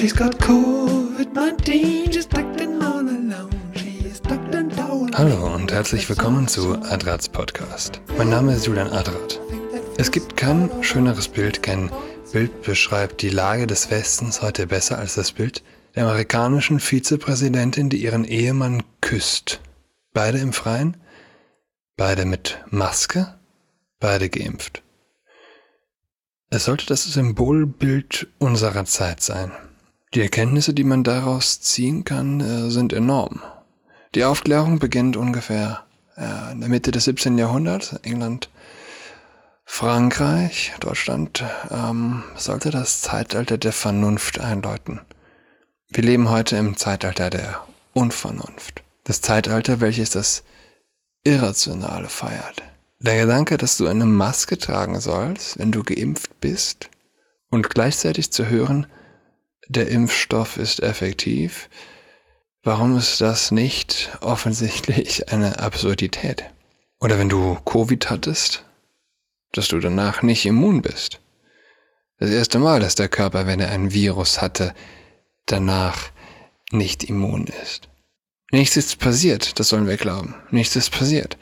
She's got COVID-19, she's tucked in all alone. She's tucked in all. Hallo und herzlich willkommen zu Adrats Podcast. Mein Name ist Julian Adrat. Es gibt kein schöneres Bild, kein Bild beschreibt die Lage des Westens heute besser als das Bild der amerikanischen Vizepräsidentin, die ihren Ehemann küsst. Beide im Freien, beide mit Maske, beide geimpft. Es sollte das Symbolbild unserer Zeit sein. Die Erkenntnisse, die man daraus ziehen kann, sind enorm. Die Aufklärung beginnt ungefähr in der Mitte des 17. Jahrhunderts. England, Frankreich, Deutschland sollte das Zeitalter der Vernunft einläuten. Wir leben heute im Zeitalter der Unvernunft. Das Zeitalter, welches das Irrationale feiert. Der Gedanke, dass du eine Maske tragen sollst, wenn du geimpft bist, und gleichzeitig zu hören, der Impfstoff ist effektiv, warum ist das nicht offensichtlich eine Absurdität? Oder wenn du Covid hattest, dass du danach nicht immun bist. Das erste Mal, dass der Körper, wenn er ein Virus hatte, danach nicht immun ist. Nichts ist passiert, das sollen wir glauben. Nichts ist passiert.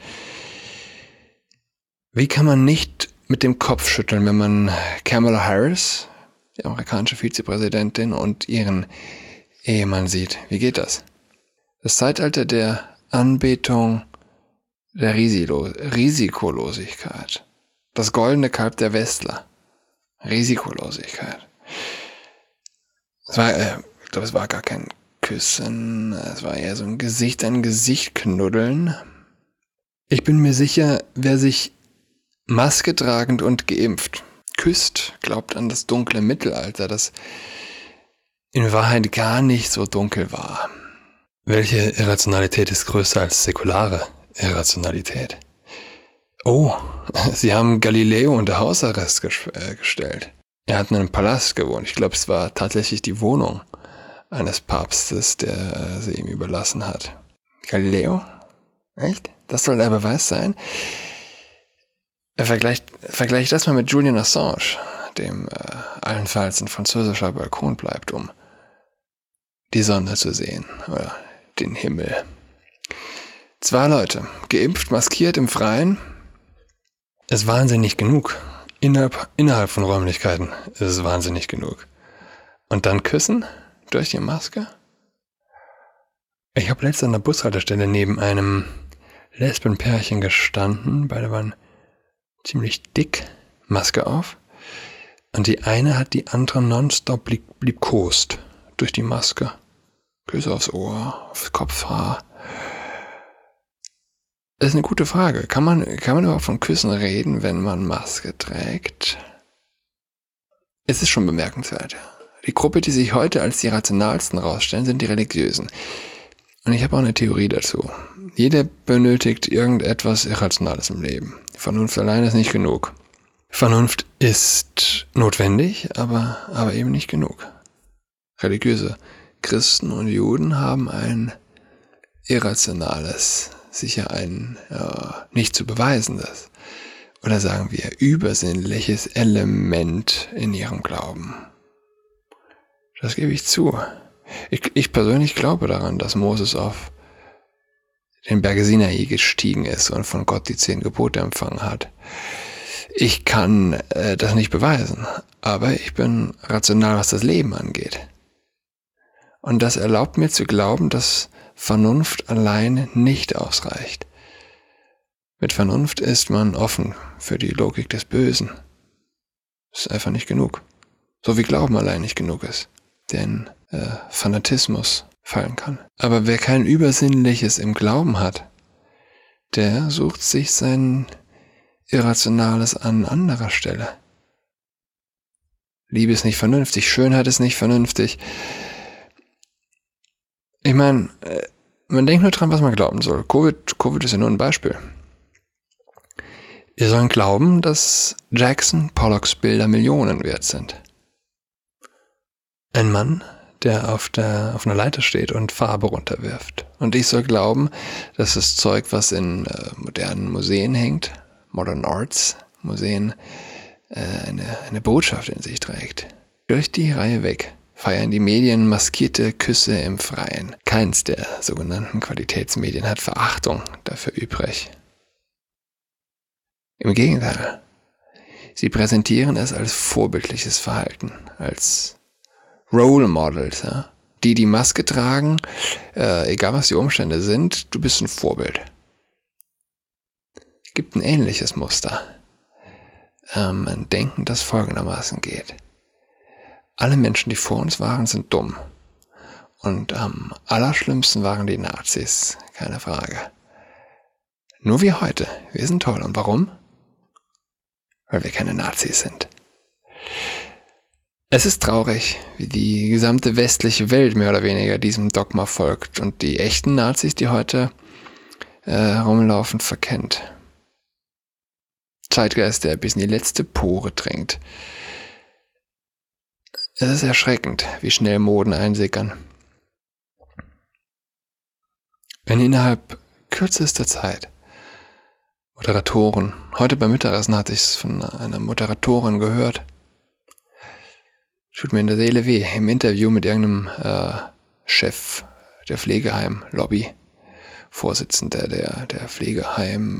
Wie kann man nicht mit dem Kopf schütteln, wenn man Kamala Harris, die amerikanische Vizepräsidentin, und ihren Ehemann sieht? Wie geht das? Das Zeitalter der Anbetung der Risikolosigkeit. Das goldene Kalb der Westler. Risikolosigkeit. Ich glaube, es war gar kein Küssen, es war eher so ein Gesicht an Gesicht knuddeln. Ich bin mir sicher, wer sich Maske tragend und geimpft küsst, glaubt an das dunkle Mittelalter, das in Wahrheit gar nicht so dunkel war. Welche Irrationalität ist größer als säkulare Irrationalität? Oh, sie haben Galileo unter Hausarrest gestellt. Er hat in einem Palast gewohnt. Ich glaube, es war tatsächlich die Wohnung eines Papstes, der sie ihm überlassen hat. Galileo? Echt? Das soll der Beweis sein? Vergleich das mal mit Julian Assange, dem allenfalls ein französischer Balkon bleibt, um die Sonne zu sehen oder den Himmel. 2 Leute, geimpft, maskiert im Freien, ist wahnsinnig genug. Innerhalb von Räumlichkeiten ist es wahnsinnig genug. Und dann küssen durch die Maske? Ich habe letztens an der Bushaltestelle neben einem Lesbenpärchen gestanden, beide waren ziemlich dick, Maske auf, und die eine hat die andere nonstop liebkost durch die Maske. Küsse aufs Ohr, aufs Kopfhaar. Das ist eine gute Frage. Kann man überhaupt von Küssen reden, wenn man Maske trägt? Es ist schon bemerkenswert. Die Gruppe, die sich heute als die rationalsten rausstellen, sind die Religiösen. Und ich habe auch eine Theorie dazu. Jeder benötigt irgendetwas Irrationales im Leben. Vernunft allein ist nicht genug. Vernunft ist notwendig, aber eben nicht genug. Religiöse Christen und Juden haben ein irrationales, sicher ein nicht zu beweisendes, oder sagen wir übersinnliches Element in ihrem Glauben. Das gebe ich zu. Ich persönlich glaube daran, dass Moses auf den Berg Sinai gestiegen ist und von Gott die 10 Gebote empfangen hat. Ich kann das nicht beweisen, aber ich bin rational, was das Leben angeht. Und das erlaubt mir zu glauben, dass Vernunft allein nicht ausreicht. Mit Vernunft ist man offen für die Logik des Bösen. Das ist einfach nicht genug. So wie Glauben allein nicht genug ist, der in Fanatismus fallen kann. Aber wer kein Übersinnliches im Glauben hat, der sucht sich sein Irrationales an anderer Stelle. Liebe ist nicht vernünftig, Schönheit ist nicht vernünftig. Ich meine, man denkt nur dran, was man glauben soll. Covid ist ja nur ein Beispiel. Wir sollen glauben, dass Jackson Pollocks Bilder Millionen wert sind. Ein Mann, der auf einer Leiter steht und Farbe runterwirft. Und ich soll glauben, dass das Zeug, was in modernen Museen hängt, Modern Arts Museen, eine Botschaft in sich trägt. Durch die Reihe weg. feiern die Medien maskierte Küsse im Freien. Keins der sogenannten Qualitätsmedien hat Verachtung dafür übrig. Im Gegenteil, sie präsentieren es als vorbildliches Verhalten, als Role Models, ja? Die Maske tragen, egal was die Umstände sind, du bist ein Vorbild. Es gibt ein ähnliches Muster. Ein Denken, das folgendermaßen geht. Alle Menschen, die vor uns waren, sind dumm. Und am allerschlimmsten waren die Nazis, keine Frage. Nur wir heute, wir sind toll. Und warum? Weil wir keine Nazis sind. Es ist traurig, wie die gesamte westliche Welt mehr oder weniger diesem Dogma folgt und die echten Nazis, die heute rumlaufen, verkennt. Zeitgeist, der bis in die letzte Pore dringt. Es ist erschreckend, wie schnell Moden einsickern. Wenn innerhalb kürzester Zeit Moderatoren, heute beim Mittagessen hatte ich es von einer Moderatorin gehört, tut mir in der Seele weh, im Interview mit irgendeinem Chef der Pflegeheim-Lobby, Vorsitzender der Pflegeheim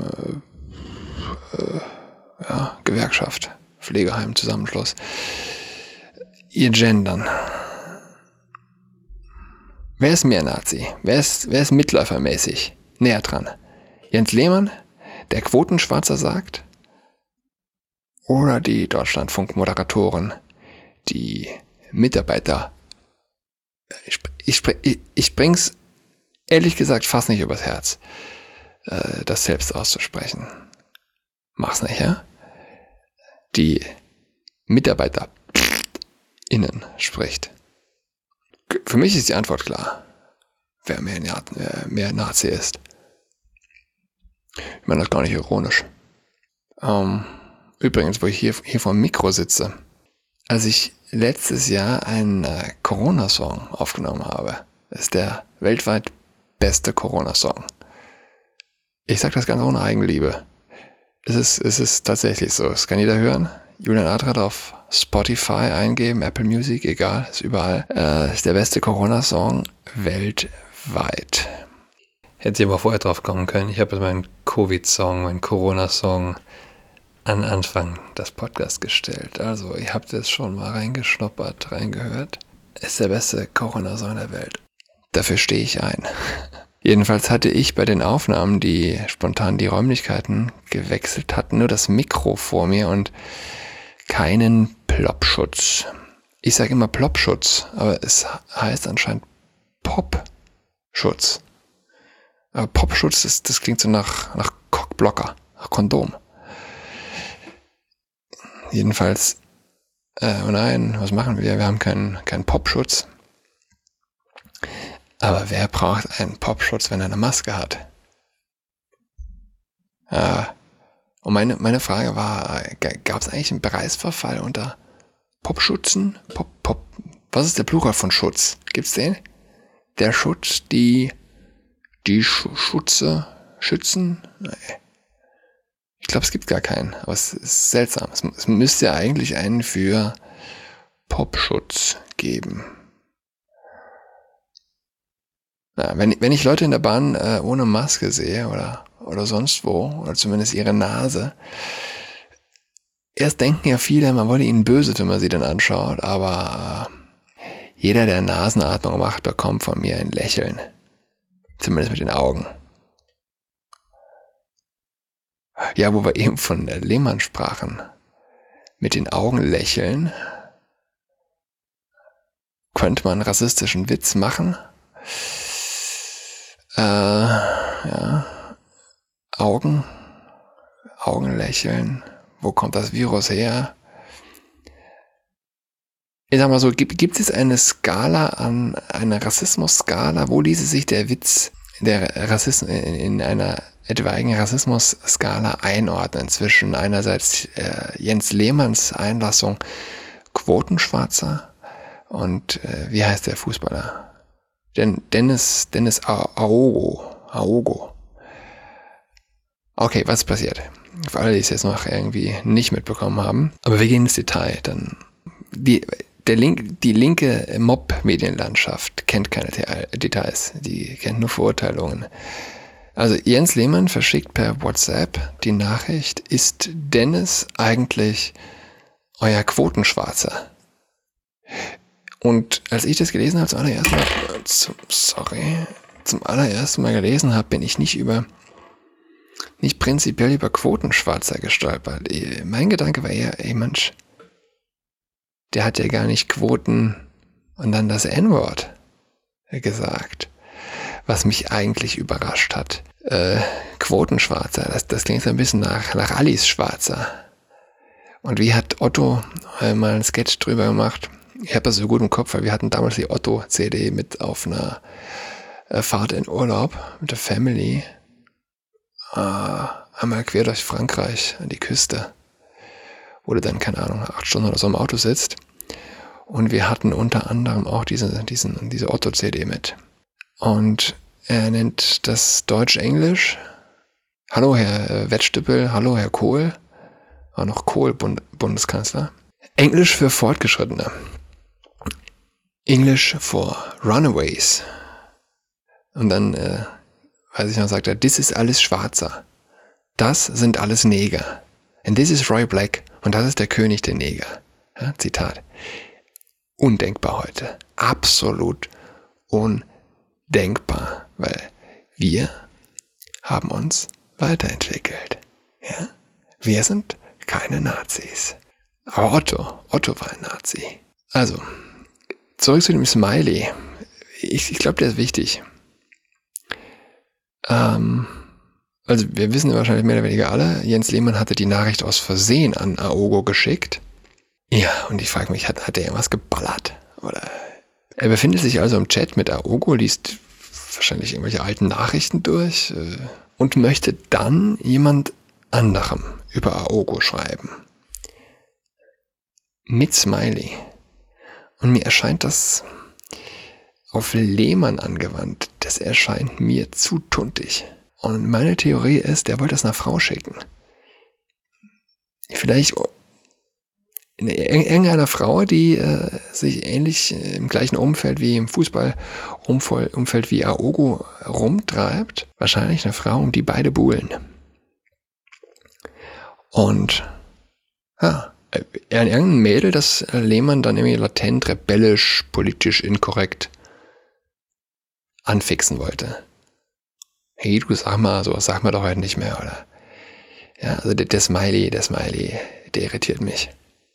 Gewerkschaft, Pflegeheim-Zusammenschluss, ihr Gendern. Wer ist mehr Nazi? Wer ist mitläufermäßig näher dran? Jens Lehmann, der Quotenschwarzer sagt? Oder die Deutschlandfunk-Moderatoren, die Mitarbeiter? Ich bring's ehrlich gesagt fast nicht übers Herz, das selbst auszusprechen. Mach's nicht, ja? Die MitarbeiterInnen spricht. Für mich ist die Antwort klar, wer mehr Nazi ist. Ich meine das gar nicht ironisch. Übrigens, wo ich hier vor dem Mikro sitze, als ich letztes Jahr einen Corona-Song aufgenommen habe, ist der weltweit beste Corona-Song. Ich sage das ganz ohne Eigenliebe. Es ist tatsächlich so. Das kann jeder hören. Julian Adrat auf Spotify eingeben, Apple Music, egal, ist überall. Ist der beste Corona-Song weltweit. Hätte ich aber vorher drauf kommen können. Ich habe meinen Covid-Song, meinen Corona-Song an Anfang des Podcasts gestellt. Also, ihr habt jetzt schon mal reingeschnuppert, reingehört. Ist der beste Corona-Song der Welt. Dafür stehe ich ein. Jedenfalls hatte ich bei den Aufnahmen, die spontan die Räumlichkeiten gewechselt hatten, nur das Mikro vor mir und keinen Plopschutz. Ich sage immer Plopschutz, aber es heißt anscheinend Popschutz. Aber Popschutz, das klingt so nach Cockblocker, nach Kondom. Jedenfalls, oh nein, was machen wir? Wir haben keinen Popschutz. Aber wer braucht einen Popschutz, wenn er eine Maske hat? Und meine Frage war, gab es eigentlich einen Preisverfall unter Popschutzen? Was ist der Plural von Schutz? Gibt's den? Der Schutz, die Schützen? Nee. Ich glaube, es gibt gar keinen, aber es ist seltsam. Es müsste ja eigentlich einen für Popschutz geben. Ja, wenn ich Leute in der Bahn ohne Maske sehe oder sonst wo, oder zumindest ihre Nase, erst denken ja viele, man wolle ihnen böse, wenn man sie dann anschaut, aber jeder, der Nasenatmung macht, bekommt von mir ein Lächeln. Zumindest mit den Augen. Ja, wo wir eben von Lehmann sprachen, mit den Augen lächeln, könnte man einen rassistischen Witz machen. Ja, Augen lächeln. Wo kommt das Virus her? Ich sag mal so, gibt es eine Skala eine Rassismus-Skala? Wo ließe sich der Witz in einer etwaigen Rassismus-Skala einordnen zwischen einerseits Jens Lehmanns Einlassung Quotenschwarzer und wie heißt der Fußballer? Dennis Aogo. Okay, was ist passiert? Für alle, die es jetzt noch irgendwie nicht mitbekommen haben. Aber wir gehen ins Detail. Dann die linke Mob-Medienlandschaft kennt keine Details, die kennt nur Verurteilungen. Also Jens Lehmann verschickt per WhatsApp die Nachricht, ist Dennis eigentlich euer Quotenschwarzer? Und als ich das gelesen habe, zum allerersten Mal gelesen habe, bin ich nicht prinzipiell über Quotenschwarzer gestolpert. Mein Gedanke war eher, Mensch, der hat ja gar nicht Quoten und dann das N-Wort gesagt. Was mich eigentlich überrascht hat. Quotenschwarzer, das klingt so ein bisschen nach Alice Schwarzer. Und wie hat Otto mal einen Sketch drüber gemacht? Ich habe das so gut im Kopf, weil wir hatten damals die Otto-CD mit auf einer Fahrt in Urlaub mit der Family. Einmal quer durch Frankreich an die Küste. Wo du dann, keine Ahnung, 8 Stunden oder so im Auto sitzt. Und wir hatten unter anderem auch diese Otto-CD mit. Und er nennt das Deutsch-Englisch. Hallo Herr Wettstüppel, hallo Herr Kohl. War noch Kohl Bundeskanzler. Englisch für Fortgeschrittene. English for Runaways. Und dann, weiß ich noch, sagt er, das ist alles Schwarzer. Das sind alles Neger. And this is Roy Black. Und das ist der König der Neger. Ja, Zitat. Undenkbar heute. Absolut undenkbar. Weil wir haben uns weiterentwickelt. Ja? Wir sind keine Nazis. Aber Otto war ein Nazi. Also, zurück zu dem Smiley. Ich glaube, der ist wichtig. Also wir wissen wahrscheinlich mehr oder weniger alle, Jens Lehmann hatte die Nachricht aus Versehen an Aogo geschickt. Ja, und ich frage mich, hat er irgendwas geballert? Oder er befindet sich also im Chat mit Aogo, liest wahrscheinlich irgendwelche alten Nachrichten durch und möchte dann jemand anderem über Aogo schreiben. Mit Smiley. Und mir erscheint das auf Lehmann angewandt. Das erscheint mir zu tuntig. Und meine Theorie ist, der wollte das einer Frau schicken. Vielleicht irgendeiner Frau, die sich ähnlich im gleichen Umfeld wie im Fußballumfeld wie Aogo rumtreibt. Wahrscheinlich eine Frau, um die beide buhlen. Und irgendein Mädel, das Lehmann dann irgendwie latent, rebellisch, politisch inkorrekt anfixen wollte. Hey, du sag mal doch heute nicht mehr, oder? Ja, also der Smiley, der irritiert mich.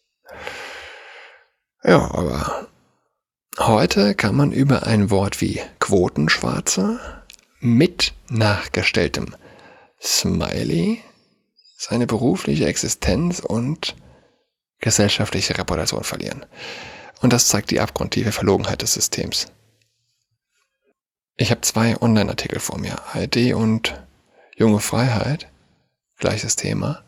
Ja, aber heute kann man über ein Wort wie Quotenschwarzer mit nachgestelltem Smiley seine berufliche Existenz und gesellschaftliche Reputation verlieren. Und das zeigt die abgrundtiefe Verlogenheit des Systems. Ich habe 2 Online-Artikel vor mir, ARD und Junge Freiheit, gleiches Thema.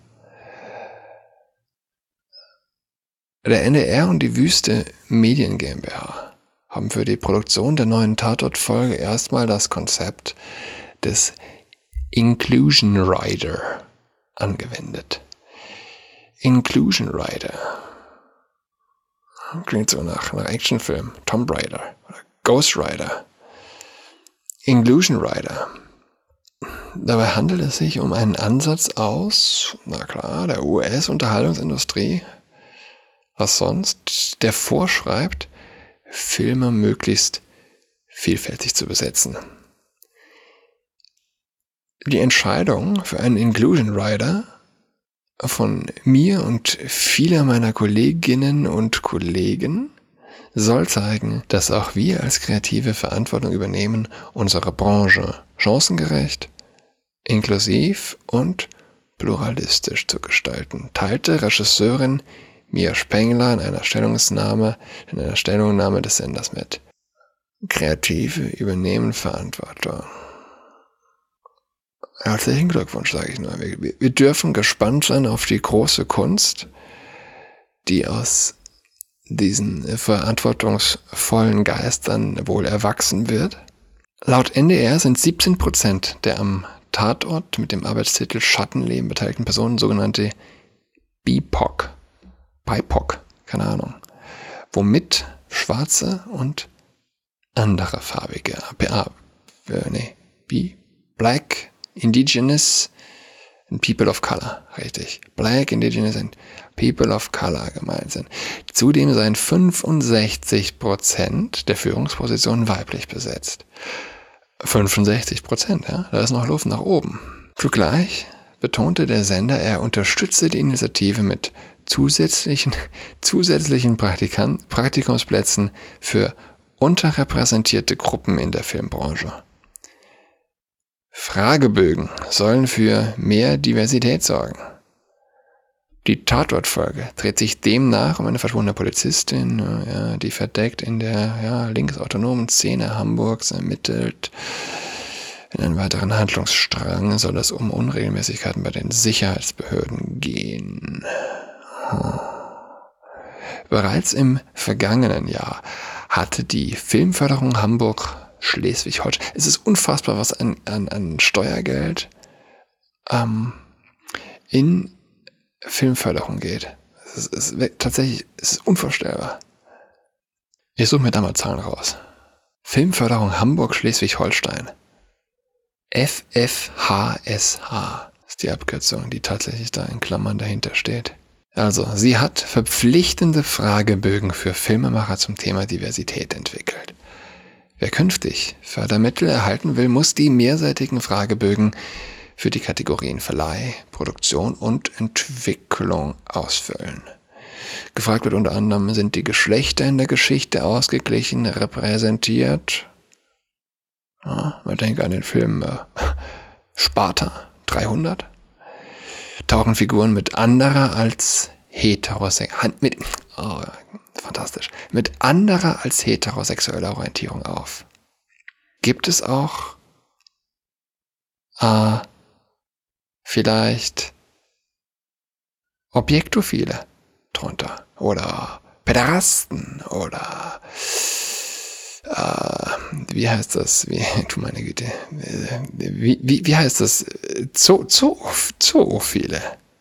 Der NDR und die Wüste Medien GmbH haben für die Produktion der neuen Tatort-Folge erstmal das Konzept des Inclusion Rider angewendet. Inclusion Rider. Klingt so nach Actionfilm. Tomb Raider oder Ghost Rider. Inclusion Rider. Dabei handelt es sich um einen Ansatz aus, der US-Unterhaltungsindustrie, was sonst, der vorschreibt, Filme möglichst vielfältig zu besetzen. Die Entscheidung für einen Inclusion Rider von mir und vieler meiner Kolleginnen und Kollegen soll zeigen, dass auch wir als Kreative Verantwortung übernehmen, unsere Branche chancengerecht, inklusiv und pluralistisch zu gestalten, teilte Regisseurin Mia Spengler in einer Stellungnahme des Senders mit. Kreative übernehmen Verantwortung. Herzlichen Glückwunsch, sage ich nur. Wir dürfen gespannt sein auf die große Kunst, die aus diesen verantwortungsvollen Geistern wohl erwachsen wird. Laut NDR sind 17% der am Tatort mit dem Arbeitstitel Schattenleben beteiligten Personen sogenannte BIPOC, keine Ahnung. womit schwarze und andere farbige, Black, Indigenous and People of Color, richtig. Black, Indigenous and People of Color gemeint sind. Zudem seien 65% der Führungspositionen weiblich besetzt. 65%, ja, da ist noch Luft nach oben. Zugleich betonte der Sender, er unterstütze die Initiative mit zusätzlichen Praktikumsplätzen für unterrepräsentierte Gruppen in der Filmbranche. Fragebögen sollen für mehr Diversität sorgen. Die Tatortfolge dreht sich demnach um eine verschwundene Polizistin, die verdeckt in der linksautonomen Szene Hamburgs ermittelt. In einem weiteren Handlungsstrang soll es um Unregelmäßigkeiten bei den Sicherheitsbehörden gehen. Bereits im vergangenen Jahr hatte die Filmförderung Hamburg-Schleswig-Holstein, es ist unfassbar, was an Steuergeld in Filmförderung geht. Es ist unvorstellbar. Ich suche mir da mal Zahlen raus. Filmförderung Hamburg-Schleswig-Holstein. FFHSH ist die Abkürzung, die tatsächlich da in Klammern dahinter steht. Also, sie hat verpflichtende Fragebögen für Filmemacher zum Thema Diversität entwickelt. Wer künftig Fördermittel erhalten will, muss die mehrseitigen Fragebögen für die Kategorien Verleih, Produktion und Entwicklung ausfüllen. Gefragt wird unter anderem, sind die Geschlechter in der Geschichte ausgeglichen repräsentiert? Ja, man denkt an den Film Sparta 300. Tauchen Figuren mit anderer als heterosexueller Orientierung auf. Gibt es auch vielleicht Objektophile drunter oder Päderasten oder wie heißt das? Wie heißt das? Zoophile.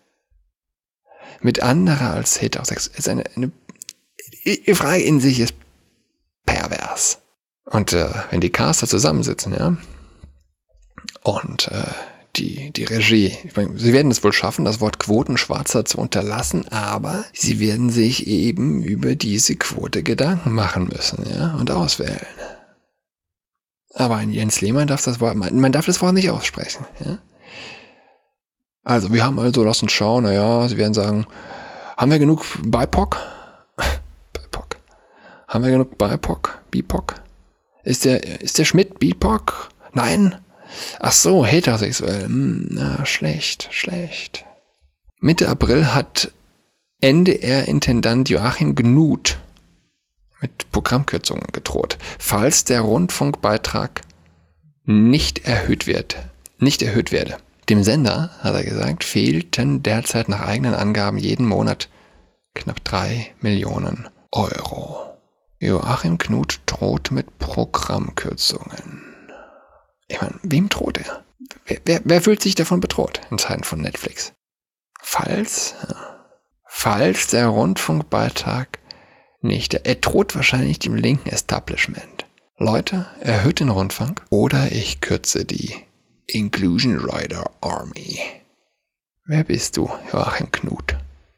Mit anderer als heterosexuell. Ist eine Frage in sich ist pervers. Und wenn die Caster zusammensitzen, ja, und die Regie, ich meine, sie werden es wohl schaffen, das Wort Quotenschwarzer zu unterlassen, aber sie werden sich eben über diese Quote Gedanken machen müssen, ja, und auswählen. Aber ein Jens Lehmann darf das Wort nicht aussprechen, ja. Also, wir haben also, lass uns schauen, sie werden sagen, haben wir genug BIPOC? BIPOC. Haben wir genug BIPOC? Ist der Schmidt BIPOC? Nein? Ach so, heterosexuell. Schlecht. Mitte April hat NDR-Intendant Joachim Gnut mit Programmkürzungen gedroht, falls der Rundfunkbeitrag nicht erhöht werde. Dem Sender, hat er gesagt, fehlten derzeit nach eigenen Angaben jeden Monat knapp 3 Millionen Euro. Joachim Gnut droht mit Programmkürzungen. Ich meine, wem droht er? Wer fühlt sich davon bedroht in Zeiten von Netflix? Falls der Rundfunkbeitrag nicht, er droht wahrscheinlich dem linken Establishment. Leute, erhöht den Rundfunk oder ich kürze die Inclusion Rider Army. Wer bist du, Joachim Gnut?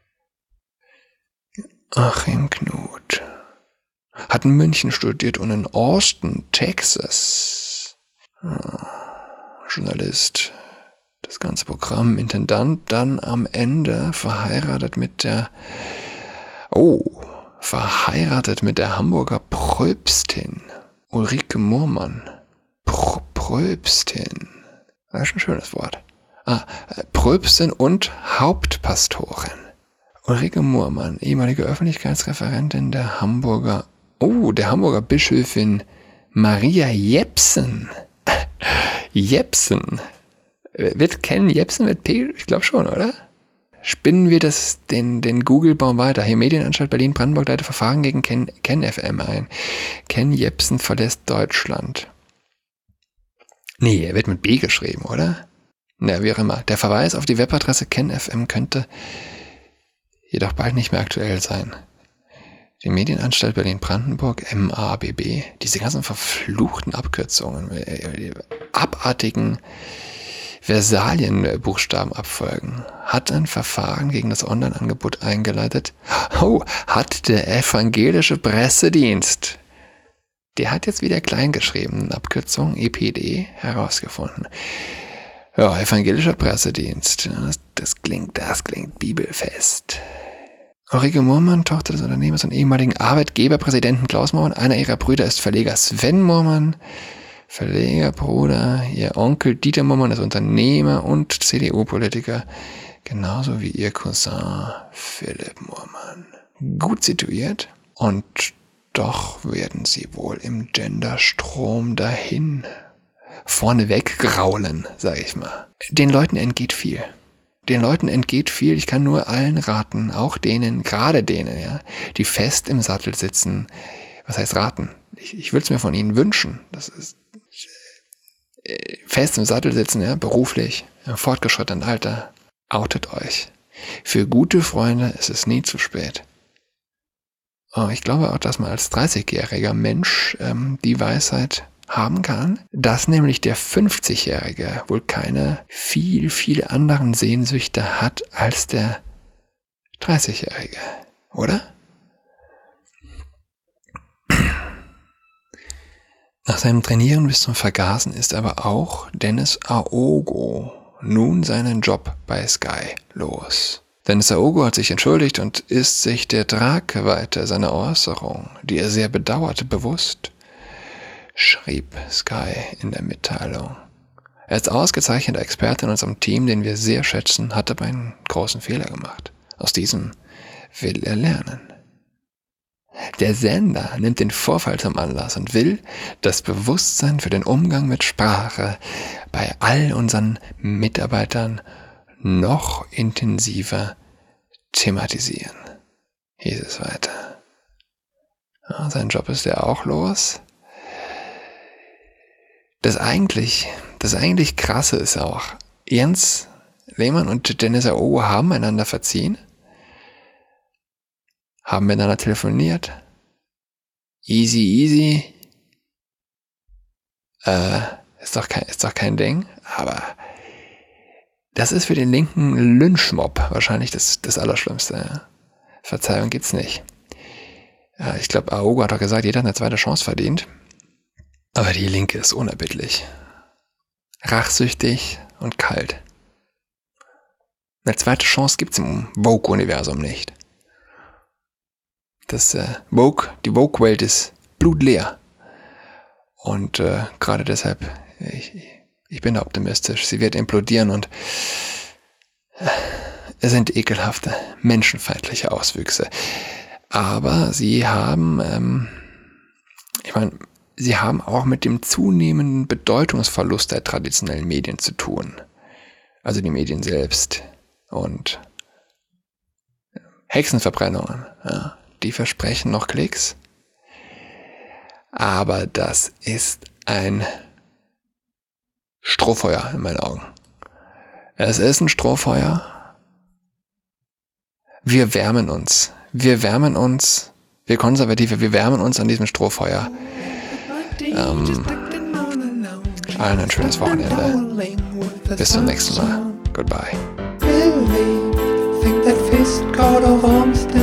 Joachim Gnut hat in München studiert und in Austin, Texas. Journalist, das ganze Programm, Intendant, dann am Ende verheiratet mit der Hamburger Pröpstin, Ulrike Moormann. Pröpstin. Das ist ein schönes Wort. Pröpstin und Hauptpastorin. Ulrike Moormann, ehemalige Öffentlichkeitsreferentin der Hamburger Bischöfin Maria Jepsen. Jepsen. Kennen Jepsen mit P? Ich glaube schon, oder? Spinnen wir den Google-Baum weiter. Hier Medienanstalt Berlin-Brandenburg leitet Verfahren gegen Ken FM ein. Ken Jepsen verlässt Deutschland. Nee, er wird mit B geschrieben, oder? Na, wie auch immer. Der Verweis auf die Webadresse KenFM könnte jedoch bald nicht mehr aktuell sein. Die Medienanstalt Berlin-Brandenburg, MABB, diese ganzen verfluchten Abkürzungen, abartigen Versalienbuchstaben abfolgen, hat ein Verfahren gegen das Online-Angebot eingeleitet. Hat der evangelische Pressedienst, der hat jetzt wieder kleingeschrieben, Abkürzung EPD, herausgefunden. Ja, evangelischer Pressedienst, das klingt bibelfest. Ulrike Murmann, Tochter des Unternehmers und ehemaligen Arbeitgeberpräsidenten Klaus Murmann, einer ihrer Brüder ist Verleger Sven Murmann, Verlegerbruder, ihr Onkel Dieter Murmann ist Unternehmer und CDU-Politiker, genauso wie ihr Cousin Philipp Murmann. Gut situiert und doch werden sie wohl im Genderstrom dahin vorneweg graulen, sag ich mal. Den Leuten entgeht viel. Ich kann nur allen raten, auch denen, gerade denen, ja, die fest im Sattel sitzen. Was heißt raten? Ich würde es mir von ihnen wünschen. Das ist fest im Sattel sitzen, ja, beruflich, im fortgeschrittenen Alter. Outet euch. Für gute Freunde ist es nie zu spät. Ich glaube auch, dass man als 30-jähriger Mensch die Weisheit haben kann, dass nämlich der 50-Jährige wohl keine viel anderen Sehnsüchte hat als der 30-Jährige, oder? Nach seinem Trainieren bis zum Vergasen ist aber auch Dennis Aogo nun seinen Job bei Sky los. Dennis Aogo hat sich entschuldigt und ist sich der Tragweite seiner Äußerung, die er sehr bedauerte, bewusst, schrieb Sky in der Mitteilung. Er ist ausgezeichneter Experte in unserem Team, den wir sehr schätzen, hat aber einen großen Fehler gemacht. Aus diesem will er lernen. Der Sender nimmt den Vorfall zum Anlass und will das Bewusstsein für den Umgang mit Sprache bei all unseren Mitarbeitern noch intensiver thematisieren, hieß es weiter. Ja, sein Job ist ja auch los. Das eigentlich Krasse ist auch, Jens Lehmann und Dennis Aogo haben einander verziehen, haben miteinander telefoniert, easy, ist doch kein Ding, aber das ist für den linken Lynchmob wahrscheinlich das Allerschlimmste. Ja. Verzeihung gibt's nicht. Ja, ich glaube, Aogo hat doch gesagt, jeder hat eine zweite Chance verdient. Aber die Linke ist unerbittlich. Rachsüchtig und kalt. Eine zweite Chance gibt's im Woke-Universum nicht. Die Woke-Welt ist blutleer. Und gerade deshalb, ich bin da optimistisch. Sie wird implodieren und es sind ekelhafte, menschenfeindliche Auswüchse. Aber sie haben, sie haben auch mit dem zunehmenden Bedeutungsverlust der traditionellen Medien zu tun. Also die Medien selbst. Und Hexenverbrennungen, ja, die versprechen noch Klicks. Aber das ist ein Strohfeuer in meinen Augen. Es ist ein Strohfeuer. Wir Konservative, wir wärmen uns an diesem Strohfeuer. Allen ein schönes Wochenende. Bis zum nächsten Mal. Goodbye. Think that fist called a